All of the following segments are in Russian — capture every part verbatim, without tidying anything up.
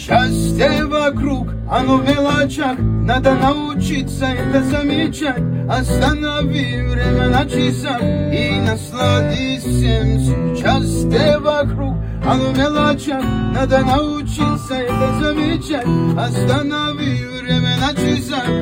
Счастье вокруг, оно в мелочах, надо научиться это замечать. Останови время на часах и насладись всем сейчас. Счастье вокруг, оно в мелочах, надо научиться это замечать. Останови время на часах.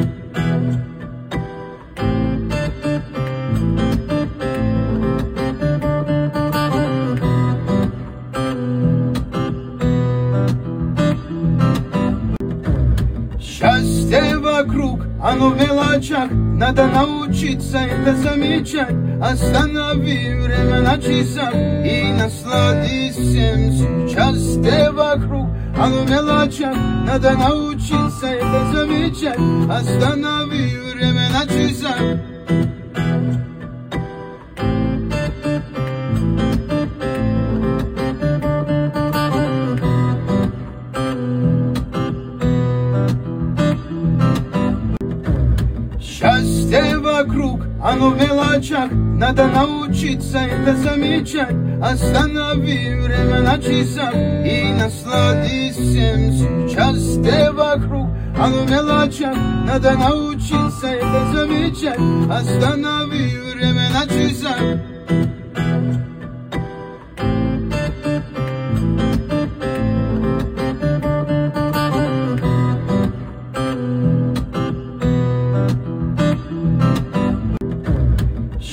Счастье вокруг, оно в мелочах, надо научиться это замечать. Останови время на часах и насладись всем сейчас. Счастье вокруг, оно в мелочах, надо научиться это замечать. Останови время на часах. Счастье вокруг, оно в мелочах, надо научиться это замечать. Останови время на часах и насладись всем сейчас. Счастье вокруг, оно в мелочах, надо научиться это замечать. Останови время на часах.